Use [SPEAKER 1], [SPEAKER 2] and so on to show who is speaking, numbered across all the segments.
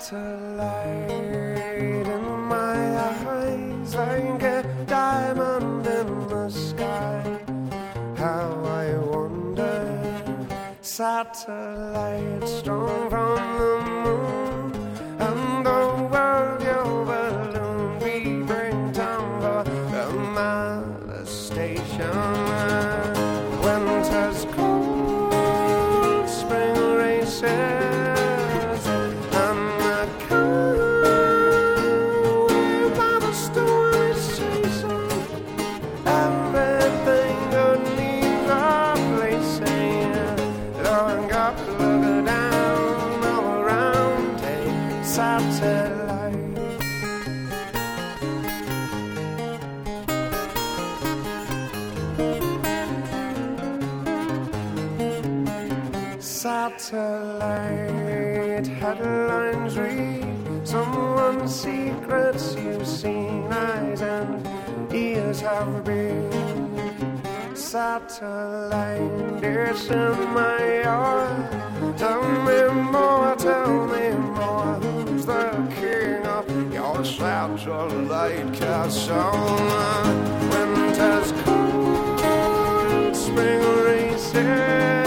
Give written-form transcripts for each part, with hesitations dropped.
[SPEAKER 1] Satellite in my eyes, like a diamond in the sky. How I wonder, satellite strong from the moon, and the world your balloon. We bring down for another station. Winter's cold, spring races. Satellite headlines read someone's secrets you've seen, eyes and ears have been. Satellite, it's in my heart. Tell me more, who's the king of your satellite castle? Winter's cold, spring races.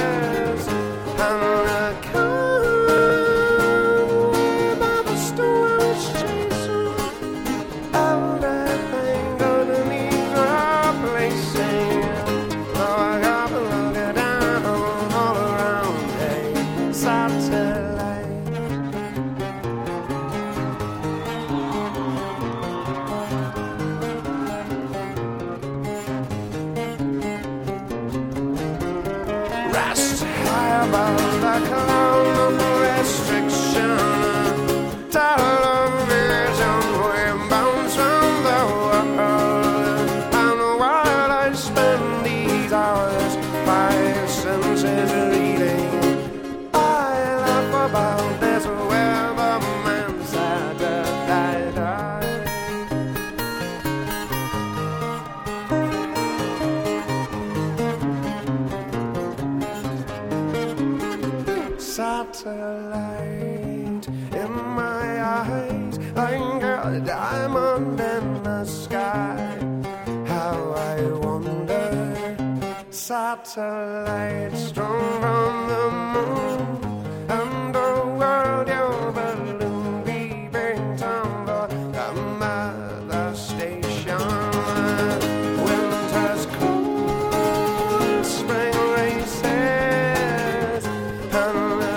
[SPEAKER 1] Satellite in my eyes, like a diamond in the sky. How I wonder, satellite strong from the moon, and the world your balloon. We bring down for another station. Winter's cold, spring races, and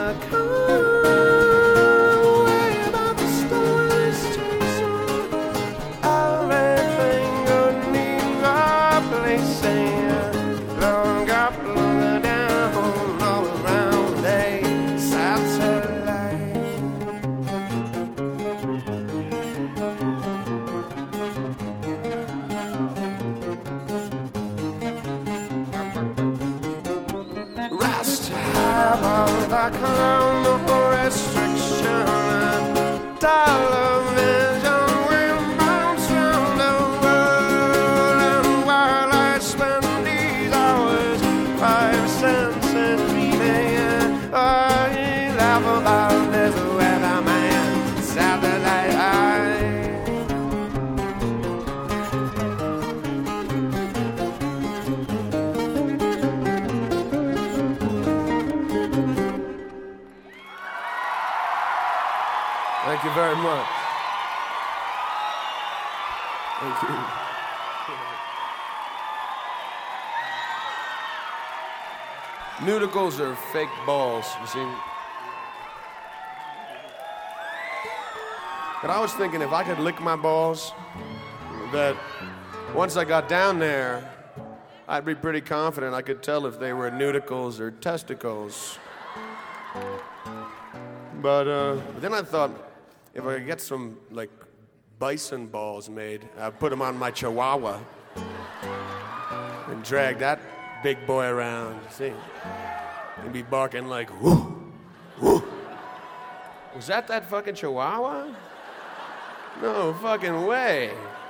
[SPEAKER 1] the clown of restriction, television will bounce round the world, and while I spend these hours, 5 senses reading, I laugh about this weatherman, satellite eye. Thank you very much. Thank you. Nudicles are fake balls, you see. But I was thinking if I could lick my balls, that once I got down there, I'd be pretty confident I could tell if they were nudicles or testicles. But then I thought, if I could get some, like, bison balls made, I'd put them on my chihuahua and drag that big boy around, see? He'd be barking like, whoo, whoo. Was that fucking chihuahua? No fucking way.